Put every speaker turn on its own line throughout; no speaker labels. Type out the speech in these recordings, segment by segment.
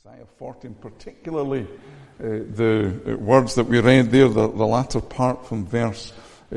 Isaiah 14, particularly the words that we read there, the latter part from verse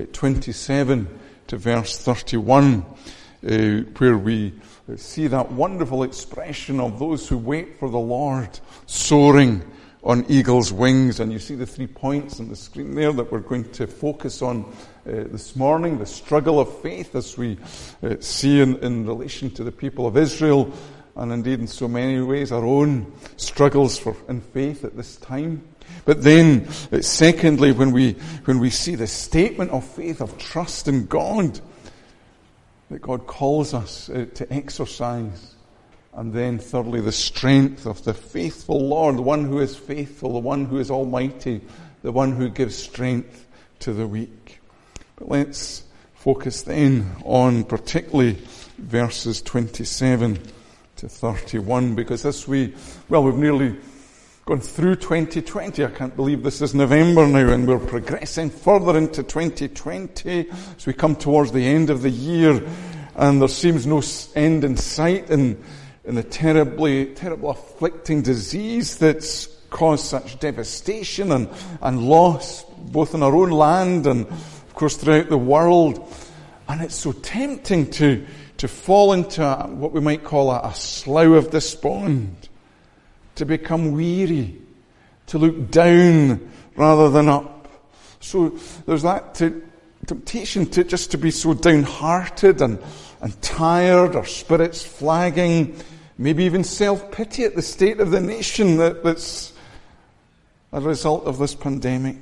27 to verse 31, where we see that wonderful expression of those who wait for the Lord soaring on eagle's wings. And you see the 3 points on the screen there that we're going to focus on this morning. The struggle of faith, as we see in relation to the people of Israel, and indeed in so many ways our own struggles in faith at this time. But then, secondly, when we see the statement of faith, of trust in God, that God calls us to exercise. And then thirdly, the strength of the faithful Lord, the one who is faithful, the one who is almighty, the one who gives strength to the weak. But let's focus then on particularly verses 27 to 31, because we've nearly gone through 2020. I can't believe this is November now, and we're progressing further into 2020 as we come towards the end of the year, and there seems no end in sight in the terrible afflicting disease that's caused such devastation and loss, both in our own land and, of course, throughout the world. And it's so tempting to fall into what we might call a slough of despond, to become weary, to look down rather than up. So there's that temptation to be so downhearted and tired, our spirits flagging, maybe even self-pity at the state of the nation that's a result of this pandemic.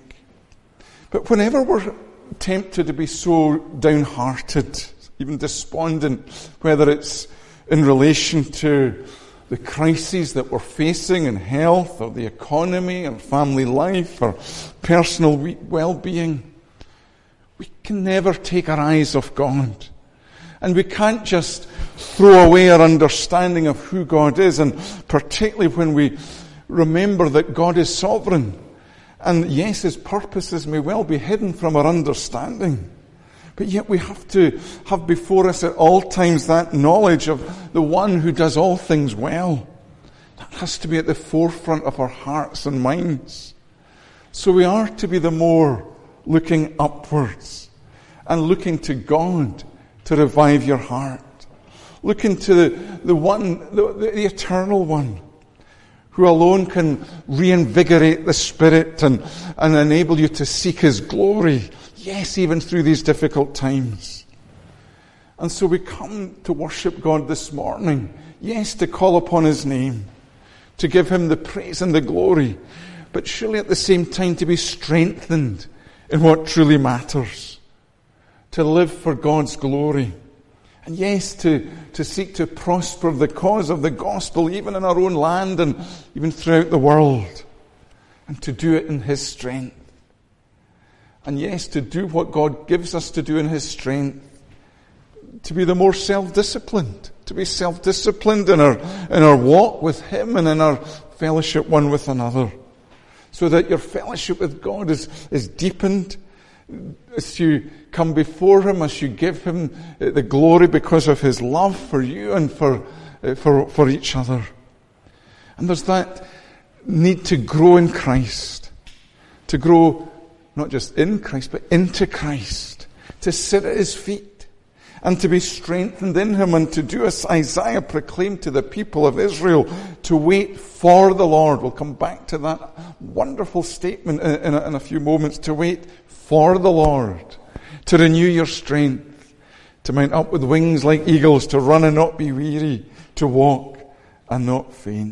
But whenever we're tempted to be so downhearted, even despondent, whether it's in relation to the crises that we're facing in health or the economy or family life or personal well-being, we can never take our eyes off God. And we can't just throw away our understanding of who God is, and particularly when we remember that God is sovereign. And yes, His purposes may well be hidden from our understanding. But yet we have to have before us at all times that knowledge of the one who does all things well. That has to be at the forefront of our hearts and minds. So we are to be the more looking upwards and looking to God to revive your heart. Looking to the one, the eternal one, who alone can reinvigorate the spirit and enable you to seek His glory. Yes, even through these difficult times. And so we come to worship God this morning. Yes, to call upon His name, to give Him the praise and the glory, but surely at the same time to be strengthened in what truly matters. To live for God's glory. And yes, to seek to prosper the cause of the gospel, even in our own land and even throughout the world. And to do it in His strength. And yes, to do what God gives us to do in His strength. To be the more self-disciplined. To be self-disciplined in our walk with Him and in our fellowship one with another. So that your fellowship with God is deepened as you come before Him, as you give Him the glory because of His love for you and for each other. And there's that need to grow in Christ. To grow not just in Christ, but into Christ. To sit at His feet and to be strengthened in Him, and to do as Isaiah proclaimed to the people of Israel, to wait for the Lord. We'll come back to that wonderful statement in a few moments. To wait for the Lord. To renew your strength. To mount up with wings like eagles. To run and not be weary. To walk and not faint.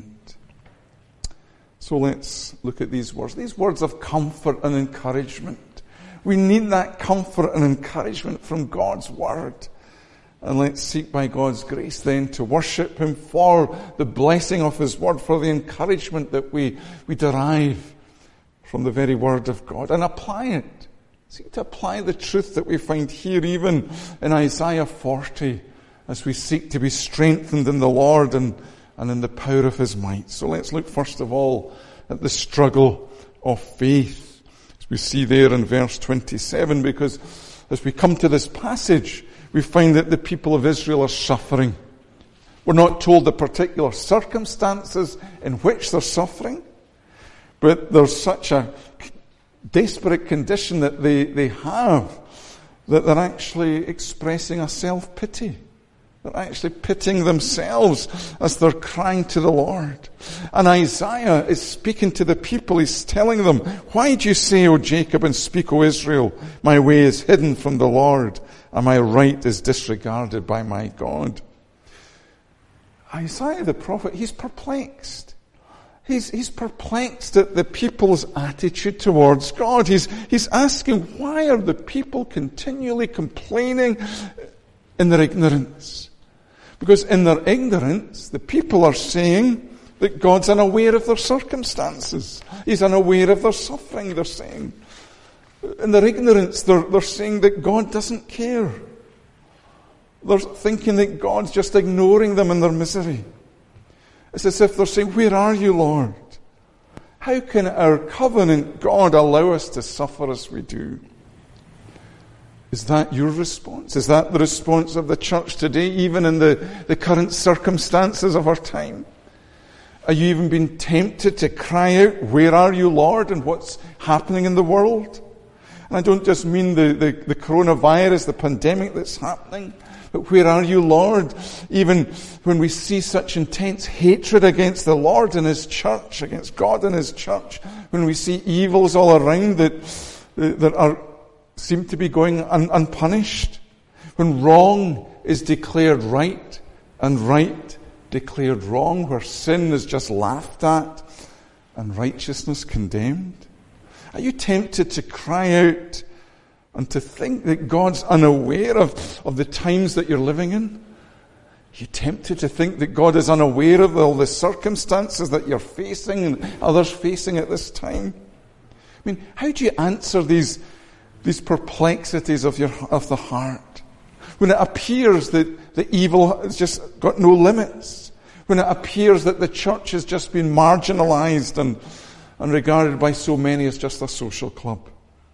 So let's look at these words of comfort and encouragement. We need that comfort and encouragement from God's Word. And let's seek by God's grace then to worship Him for the blessing of His Word, for the encouragement that we derive from the very Word of God, and apply it. Seek to apply the truth that we find here even in Isaiah 40 as we seek to be strengthened in the Lord and in the power of His might. So let's look first of all at the struggle of faith, as we see there in verse 27, because as we come to this passage, we find that the people of Israel are suffering. We're not told the particular circumstances in which they're suffering, but there's such a desperate condition that they have that they're actually expressing a self-pity. They're actually pitying themselves as they're crying to the Lord. And Isaiah is speaking to the people. He's telling them, why do you say, O Jacob, and speak, O Israel, my way is hidden from the Lord, and my right is disregarded by my God? Isaiah the prophet, he's perplexed. He's perplexed at the people's attitude towards God. He's asking, why are the people continually complaining in their ignorance? Because in their ignorance, the people are saying that God's unaware of their circumstances. He's unaware of their suffering, they're saying. In their ignorance, they're saying that God doesn't care. They're thinking that God's just ignoring them in their misery. It's as if they're saying, where are you, Lord? How can our covenant God allow us to suffer as we do? Is that your response? Is that the response of the church today, even in the current circumstances of our time? Are you even being tempted to cry out, where are you, Lord, and what's happening in the world? And I don't just mean the coronavirus, the pandemic that's happening, but where are you, Lord? Even when we see such intense hatred against the Lord and His church, against God and His church, when we see evils all around that seem to be going unpunished, when wrong is declared right and right declared wrong, where sin is just laughed at and righteousness condemned? Are you tempted to cry out and to think that God's unaware of the times that you're living in? Are you tempted to think that God is unaware of all the circumstances that you're facing and others facing at this time? I mean, how do you answer these perplexities of the heart when it appears that the evil has just got no limits? When it appears that the church has just been marginalized and regarded by so many as just a social club?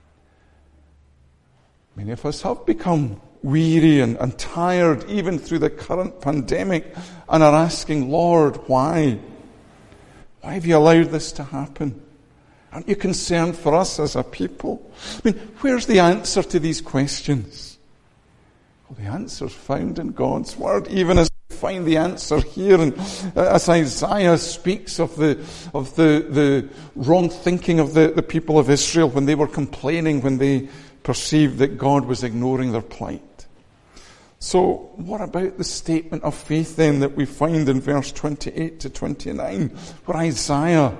Many of us have become weary and tired even through the current pandemic and are asking, Lord, why? Why have you allowed this to happen? Aren't you concerned for us as a people? I mean, where's the answer to these questions? Well, the answer's found in God's Word, even as we find the answer here, and as Isaiah speaks of the wrong thinking of the people of Israel when they were complaining, when they perceived that God was ignoring their plight. So what about the statement of faith then that we find in verse 28 to 29, where Isaiah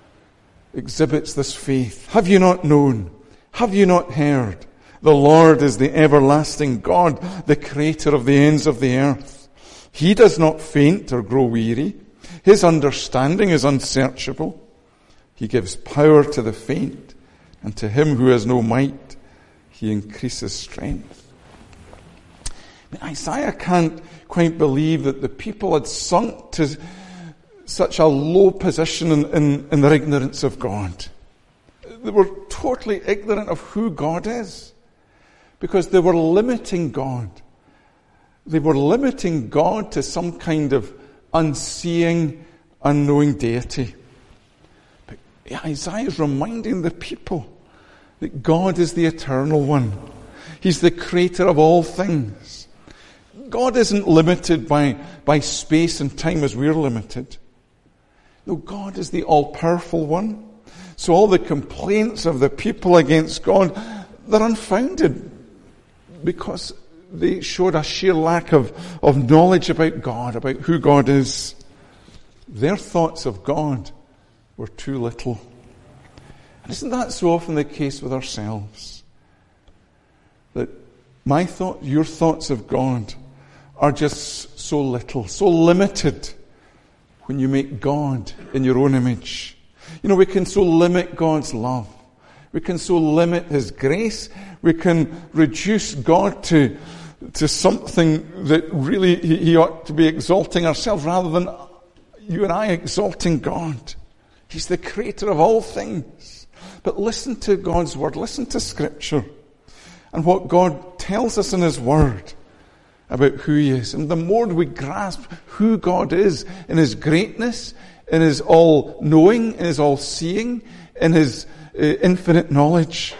exhibits this faith? Have you not known? Have you not heard? The Lord is the everlasting God, the creator of the ends of the earth. He does not faint or grow weary. His understanding is unsearchable. He gives power to the faint, and to him who has no might, He increases strength. I mean, Isaiah can't quite believe that the people had sunk to such a low position in their ignorance of God. They were totally ignorant of who God is, because they were limiting God. They were limiting God to some kind of unseeing, unknowing deity. But Isaiah is reminding the people that God is the eternal one. He's the creator of all things. God isn't limited by space and time as we're limited. No, God is the all-powerful one. So all the complaints of the people against God, they're unfounded, because they showed a sheer lack of knowledge about God, about who God is. Their thoughts of God were too little. And isn't that so often the case with ourselves? That my thought, your thoughts of God are just so little, so limited when you make God in your own image. You know, we can so limit God's love. We can so limit His grace. We can reduce God to something that really He ought to be exalting ourselves, rather than you and I exalting God. He's the creator of all things. But listen to God's Word, listen to Scripture, and what God tells us in His Word about who He is. And the more we grasp who God is in His greatness, in His all-knowing, in His all-seeing, in His infinite knowledge,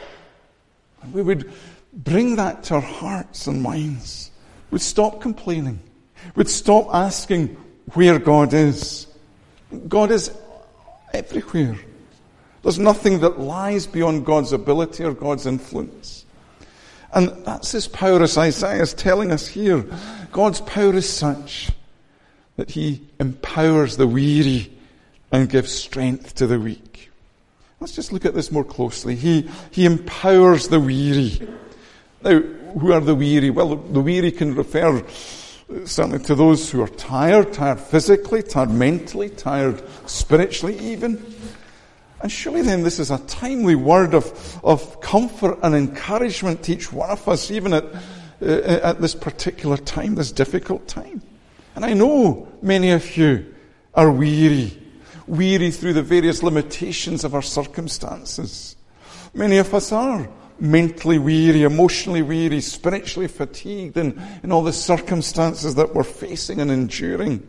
we would bring that to our hearts and minds. We'd stop complaining. We'd stop asking where God is. God is everywhere. There's nothing that lies beyond God's ability or God's influence. And that's His power, as Isaiah is telling us here. God's power is such that He empowers the weary and gives strength to the weak. Let's just look at this more closely. He empowers the weary. Now, who are the weary? Well, the weary can refer certainly to those who are tired physically, tired mentally, tired spiritually even. And surely then this is a timely word of comfort and encouragement to each one of us, even at this particular time, this difficult time. And I know many of you are weary through the various limitations of our circumstances. Many of us are mentally weary, emotionally weary, spiritually fatigued in all the circumstances that we're facing and enduring.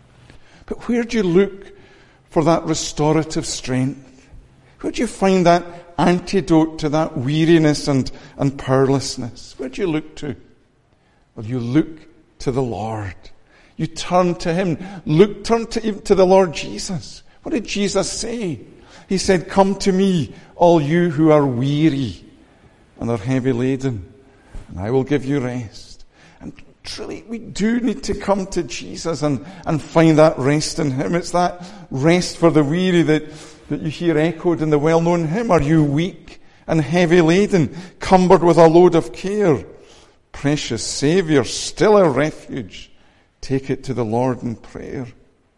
But where do you look for that restorative strength? Where do you find that antidote to that weariness and powerlessness? Where do you look to? Well, you look to the Lord. You turn to Him. Turn to the Lord Jesus. What did Jesus say? He said, "Come to me, all you who are weary and are heavy laden, and I will give you rest." And truly, we do need to come to Jesus and find that rest in Him. It's that rest for the weary that you hear echoed in the well-known hymn. Are you weak and heavy laden, cumbered with a load of care? Precious Saviour, still a refuge, take it to the Lord in prayer.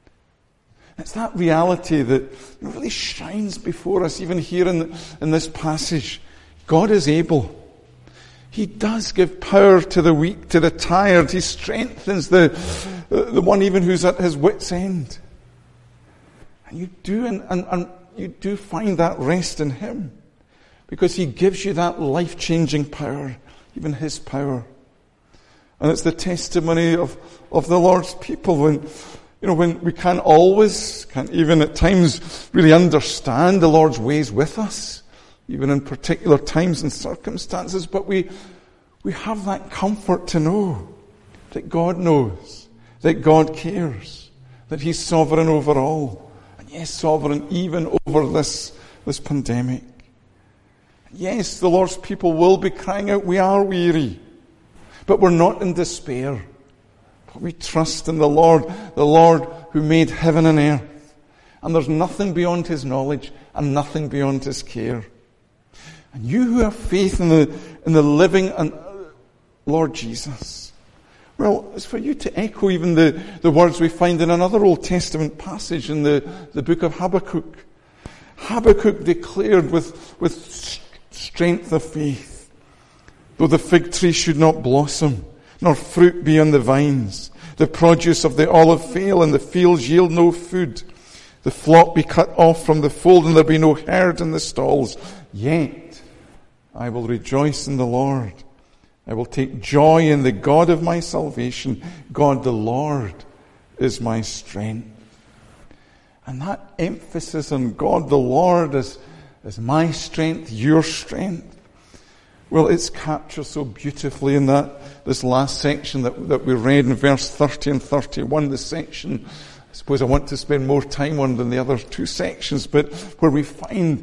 It's that reality that really shines before us, even here in this passage. God is able. He does give power to the weak, to the tired. He strengthens the one even who's at his wit's end. And you do, and you do find that rest in Him, because He gives you that life-changing power, even His power. And it's the testimony of the Lord's people when we can't even at times really understand the Lord's ways with us, even in particular times and circumstances, but we have that comfort to know that God knows, that God cares, that He's sovereign over all. Yes, sovereign even over this pandemic. Yes, the Lord's people will be crying out, we are weary. But we're not in despair. But we trust in the Lord who made heaven and earth. And there's nothing beyond His knowledge and nothing beyond His care. And you who have faith in the living and Lord Jesus, well, it's for you to echo even the words we find in another Old Testament passage in the book of Habakkuk. Habakkuk declared with strength of faith, though the fig tree should not blossom, nor fruit be on the vines, the produce of the olive fail, and the fields yield no food, the flock be cut off from the fold, and there be no herd in the stalls, yet I will rejoice in the Lord. I will take joy in the God of my salvation. God the Lord is my strength. And that emphasis on God the Lord as my strength, your strength, well, it's captured so beautifully in this last section that we read in verse 30 and 31, the section I suppose I want to spend more time on than the other two sections, but where we find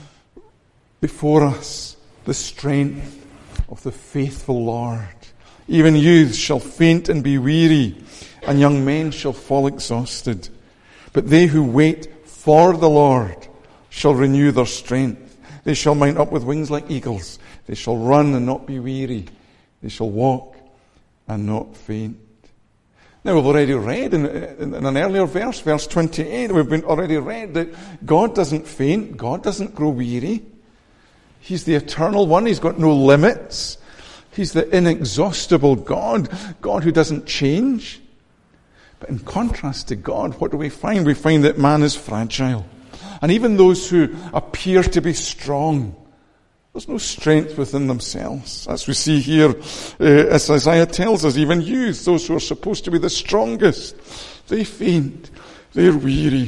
before us the strength of the faithful Lord. Even youths shall faint and be weary, and young men shall fall exhausted. But they who wait for the Lord shall renew their strength. They shall mount up with wings like eagles. They shall run and not be weary. They shall walk and not faint. Now, we've already read in an earlier verse, verse 28, we've already read that God doesn't faint, God doesn't grow weary. He's the eternal one. He's got no limits. He's the inexhaustible God, God who doesn't change. But in contrast to God, what do we find? We find that man is fragile. And even those who appear to be strong There's no strength within themselves. As we see here, as Isaiah tells us, even youth, those who are supposed to be the strongest, they faint, they're weary.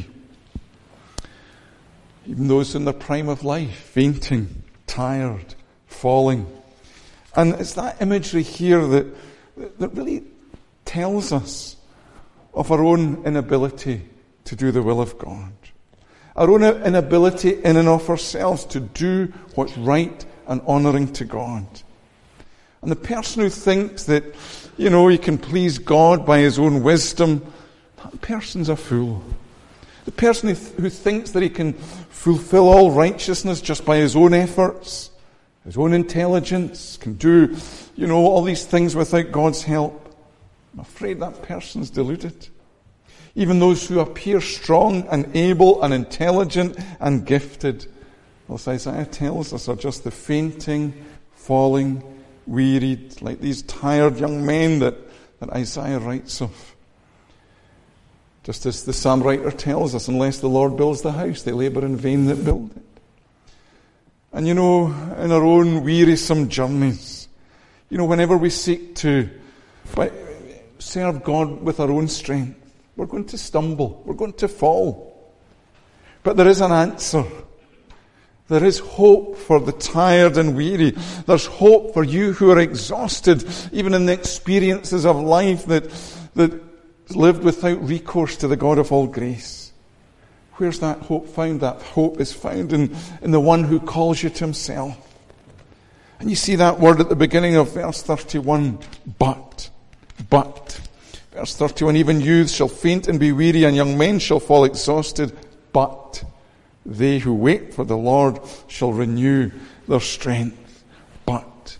Even those in the prime of life, fainting, tired, falling. And it's that imagery here that really tells us of our own inability to do the will of God. Our own inability in and of ourselves to do what's right and honouring to God. And the person who thinks that, he can please God by his own wisdom, that person's a fool. The person who thinks that he can fulfill all righteousness just by his own efforts, his own intelligence, can do, all these things without God's help, I'm afraid that person's deluded. Even those who appear strong and able and intelligent and gifted, as Isaiah tells us, are just the fainting, falling, wearied, like these tired young men that Isaiah writes of. Just as the psalm writer tells us, unless the Lord builds the house, they labour in vain that build it. And in our own wearisome journeys, whenever we seek to serve God with our own strength, we're going to stumble. We're going to fall. But there is an answer. There is hope for the tired and weary. There's hope for you who are exhausted, even in the experiences of life that lived without recourse to the God of all grace. Where's that hope found? That hope is found in the one who calls you to himself. And you see that word at the beginning of verse 31, but. Verse 31, even youths shall faint and be weary, and young men shall fall exhausted, but they who wait for the Lord shall renew their strength. But.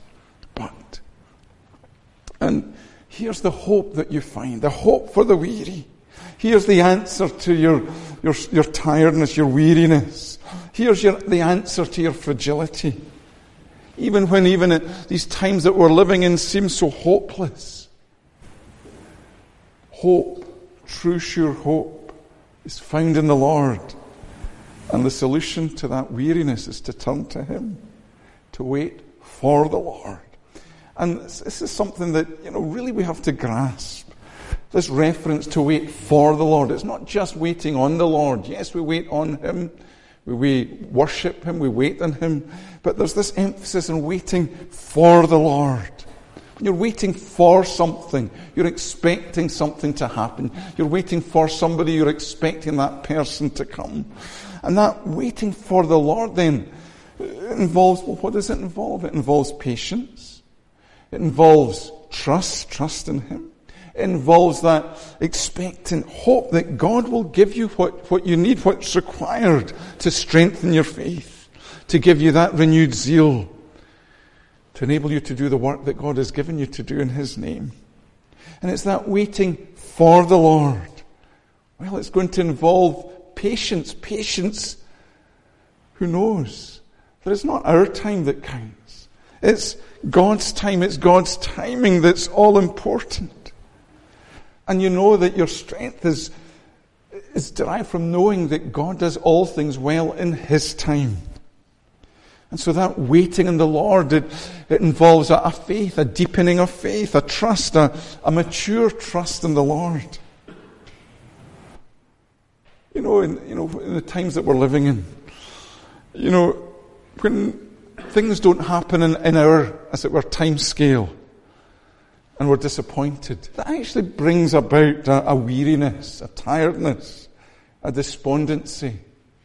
And here's the hope that you find, the hope for the weary. Here's the answer to your tiredness, your weariness. Here's the answer to your fragility. Even when these times that we're living in seem so hopeless. Hope, true sure hope, is found in the Lord. And the solution to that weariness is to turn to him, to wait for the Lord. And this is something that, really we have to grasp. This reference to wait for the Lord. It's not just waiting on the Lord. Yes, we wait on him. We worship him. We wait on him. But there's this emphasis on waiting for the Lord. You're waiting for something. You're expecting something to happen. You're waiting for somebody. You're expecting that person to come. And that waiting for the Lord then involves, what does it involve? It involves patience. It involves trust in him. It involves that expectant hope that God will give you what you need, what's required to strengthen your faith, to give you that renewed zeal, to enable you to do the work that God has given you to do in his name. And it's that waiting for the Lord. Well, it's going to involve patience. Patience, who knows? That it's not our time that counts. It's God's time. It's God's timing that's all important. And you know that your strength is derived from knowing that God does all things well in his time. And so that waiting on the Lord, it involves a faith, a deepening of faith, a trust, a mature trust in the Lord. In the times that we're living in, when things don't happen in our, as it were, time scale, and we're disappointed, that actually brings about a weariness, a tiredness, a despondency.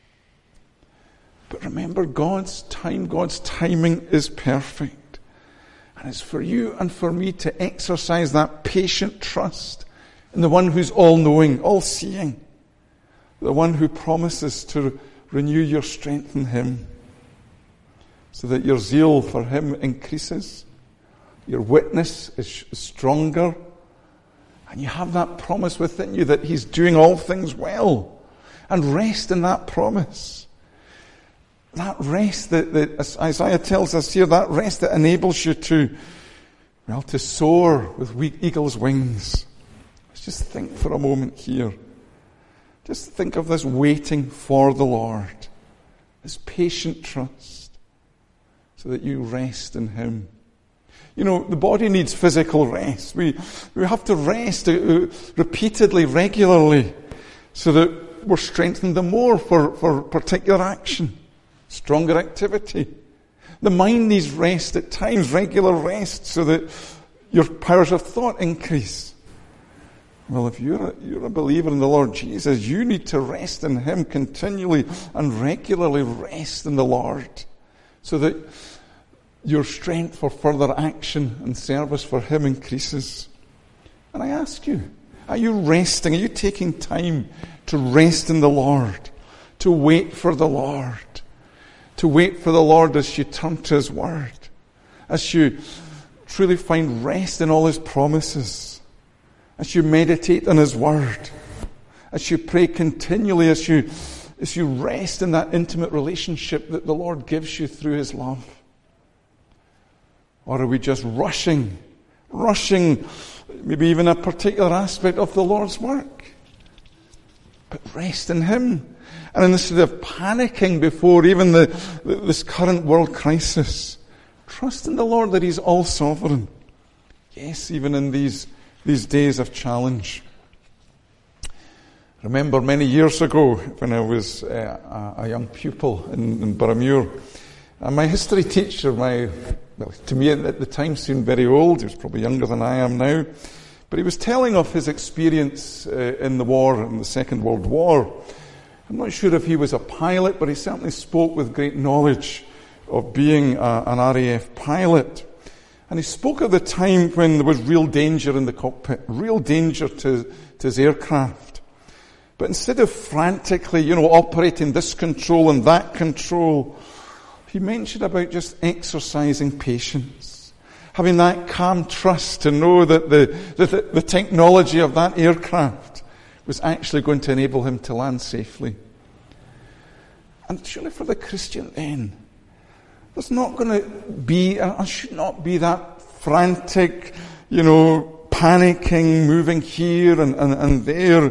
But remember, God's timing is perfect. And it's for you and for me to exercise that patient trust in the one who's all-knowing, all-seeing, the one who promises to renew your strength in him, so that your zeal for him increases, your witness is stronger, and you have that promise within you that he's doing all things well. And rest in that promise. That rest that as Isaiah tells us here, that rest that enables you to soar with eagle's wings. Let's just think for a moment here. Just think of this waiting for the Lord. This patient trust. so that you rest in Him. You know, the body needs physical rest. We have to rest repeatedly, regularly, so that we're strengthened the more for particular action, stronger activity. The mind needs rest at times, regular rest, so that your powers of thought increase. Well, if you're a believer in the Lord Jesus, you need to rest in Him continually and regularly rest in the Lord, so that your strength for further action and service for Him increases. And I ask you, are you resting? Are you taking time to rest in the Lord? To wait for the Lord? To wait for the Lord as you turn to His Word? As you truly find rest in all His promises? As you meditate on His Word? As you pray continually? As you rest in that intimate relationship that the Lord gives you through His love? Or are we just rushing, maybe even a particular aspect of the Lord's work? But rest in Him. And instead of panicking before even this current world crisis, trust in the Lord that He's all sovereign. Yes, even in these days of challenge. I remember many years ago when I was a young pupil in Boroughmuir, and my history teacher, to me at the time seemed very old, he was probably younger than I am now, but he was telling of his experience in the war, in the Second World War. I'm not sure if he was a pilot, but he certainly spoke with great knowledge of being an RAF pilot. And he spoke of the time when there was real danger in the cockpit, real danger to his aircraft. But instead of frantically, operating this control and that control, he mentioned about just exercising patience, having that calm trust to know that the technology of that aircraft was actually going to enable him to land safely. And surely for the Christian then, there's not going to be, or should not be that frantic, panicking, moving here and there,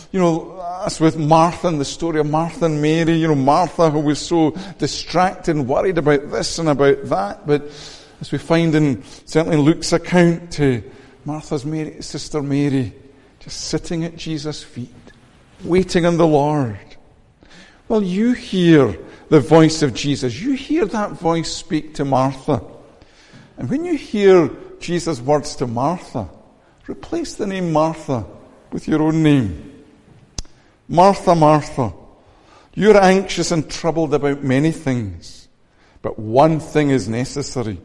as with Martha and the story of Martha and Mary, Martha who was so distracted and worried about this and about that, but as we find certainly in Luke's account, Martha's sister Mary, just sitting at Jesus' feet, waiting on the Lord. Well, you hear the voice of Jesus. You hear that voice speak to Martha. And when you hear Jesus' words to Martha, replace the name Martha with your own name. Martha, Martha, you're anxious and troubled about many things, but one thing is necessary.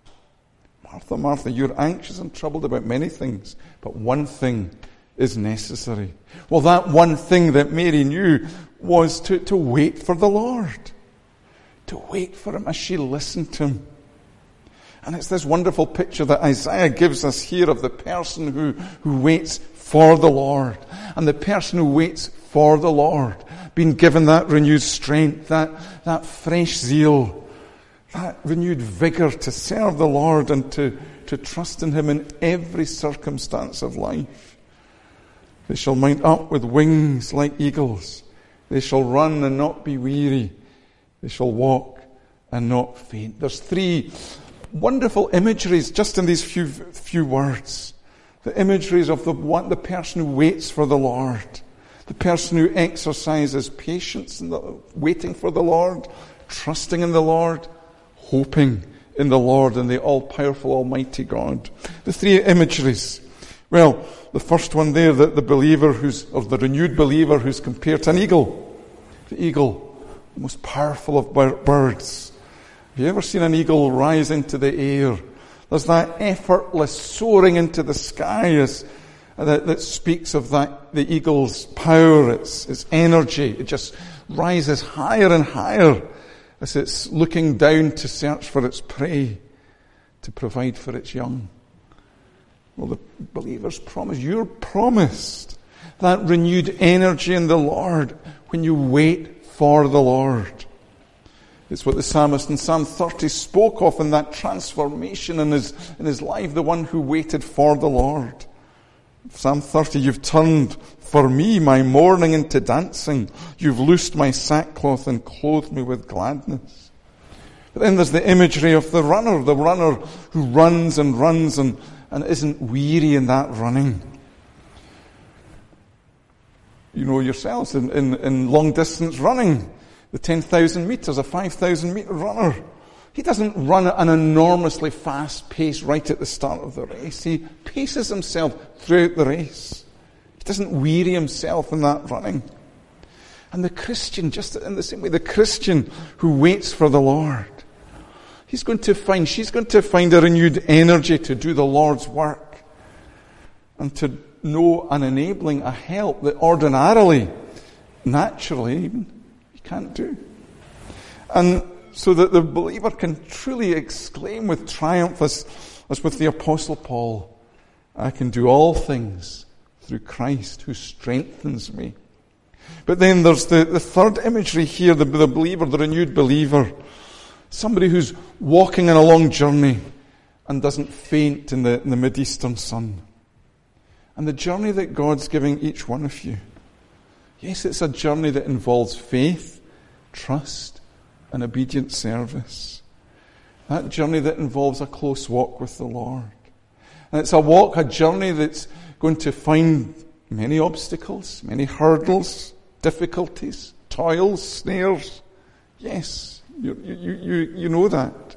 Martha, Martha, you're anxious and troubled about many things, but one thing is necessary. Well, that one thing that Mary knew was to wait for the Lord. To wait for Him as she listened to Him. And it's this wonderful picture that Isaiah gives us here of the person who waits for the Lord. And the person who waits for the Lord, being given that renewed strength, that fresh zeal, that renewed vigor to serve the Lord and to trust in Him in every circumstance of life. They shall mount up with wings like eagles. They shall run and not be weary. They shall walk and not faint. There's three wonderful imageries just in these few words. The imageries of the person who waits for the Lord, the person who exercises patience in waiting for the Lord, trusting in the Lord, hoping in the Lord and the all-powerful Almighty God. The three imageries. Well, the first one there, the believer the renewed believer who's compared to an eagle. The eagle, the most powerful of birds. Have you ever seen an eagle rise into the air? There's that effortless soaring into the sky that speaks of the eagle's power, its energy. It just rises higher and higher as it's looking down to search for its prey, to provide for its young. Well, the believer's promise, you're promised that renewed energy in the Lord when you wait for the Lord. It's what the psalmist in Psalm 30 spoke of in that transformation in his life, the one who waited for the Lord. Psalm 30, you've turned for me my mourning into dancing. You've loosed my sackcloth and clothed me with gladness. But then there's the imagery of the runner who runs and runs and isn't weary in that running. You know yourselves, in long distance running, the 10,000 meters, a 5,000 meter runner, he doesn't run at an enormously fast pace right at the start of the race. He paces himself throughout the race. He doesn't weary himself in that running. And the Christian, just in the same way, the Christian who waits for the Lord, she's going to find a renewed energy to do the Lord's work and to know an enabling, a help that ordinarily, naturally, even, you can't do. And so that the believer can truly exclaim with triumph, as with the Apostle Paul, I can do all things through Christ who strengthens me. But then there's the third imagery here, the believer, the renewed believer. Somebody who's walking on a long journey and doesn't faint in the mid-eastern sun. And the journey that God's giving each one of you. Yes, it's a journey that involves faith, trust, and obedient service. That journey that involves a close walk with the Lord. And it's a journey that's going to find many obstacles, many hurdles, difficulties, toils, snares. Yes, you know that.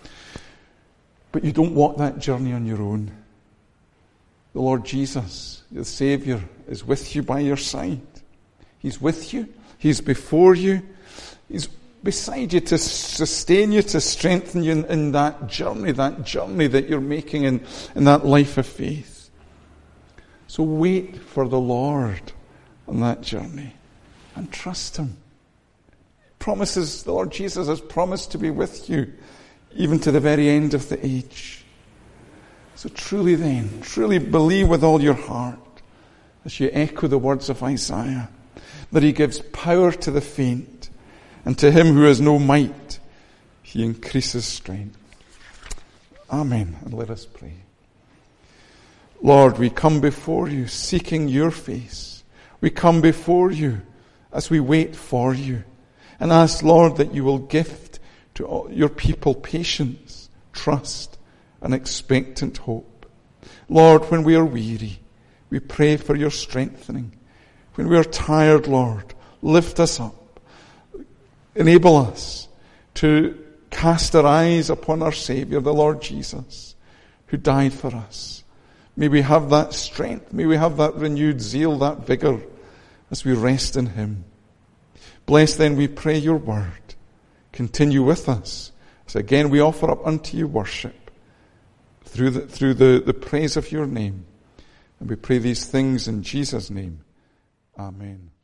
But you don't walk that journey on your own. The Lord Jesus, the Saviour, is with you by your side. He's with you. He's before you. He's beside you to sustain you, to strengthen you in that journey that you're making in that life of faith. So wait for the Lord on that journey and trust Him. The Lord Jesus has promised to be with you even to the very end of the age. So truly believe with all your heart, as you echo the words of Isaiah, that He gives power to the faint, and to him who has no might, He increases strength. Amen. And let us pray. Lord, we come before you seeking your face. We come before you as we wait for you and ask, Lord, that you will gift to all your people patience, trust, and expectant hope. Lord, when we are weary, we pray for your strengthening. When we are tired, Lord, lift us up. Enable us to cast our eyes upon our Saviour, the Lord Jesus, who died for us. May we have that strength, may we have that renewed zeal, that vigour, as we rest in Him. Bless then, we pray, your word. Continue with us, as again we offer up unto you worship, through the praise of your name. And we pray these things in Jesus' name. Amen.